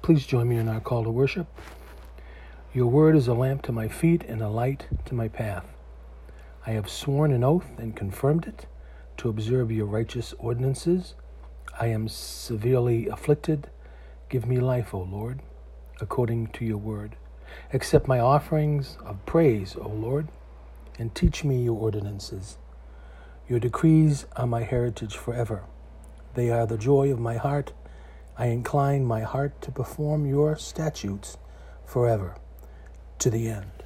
Please join me in our call to worship. Your word is a lamp to my feet and a light to my path. I have sworn an oath and confirmed it to observe your righteous ordinances. I am severely afflicted. Give me life, O Lord, according to your word. Accept my offerings of praise, O Lord, and teach me your ordinances. Your decrees are my heritage forever. They are the joy of my heart. I incline my heart to perform your statutes forever, to the end.